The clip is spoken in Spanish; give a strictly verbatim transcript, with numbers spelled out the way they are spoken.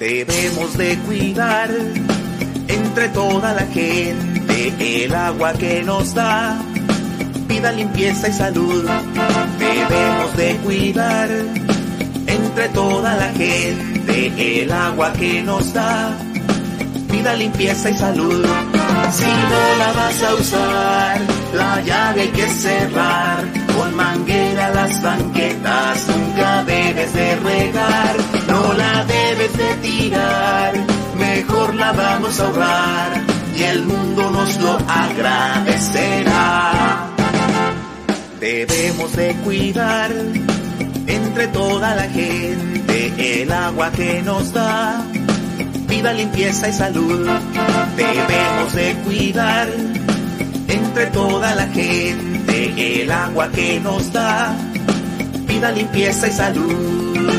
Debemos de cuidar entre toda la gente el agua que nos da, vida, limpieza y salud. Debemos de cuidar entre toda la gente el agua que nos da, vida, limpieza y salud. Si no la vas a usar, la llave hay que cerrar, con manguera las banquetas nunca debes de regar, no la debes de tirar, mejor la vamos a ahorrar y el mundo nos lo agradecerá. Debemos de cuidar entre toda la gente el agua que nos da, vida, limpieza y salud. Debemos de cuidar entre toda la gente el agua que nos da, vida, limpieza y salud.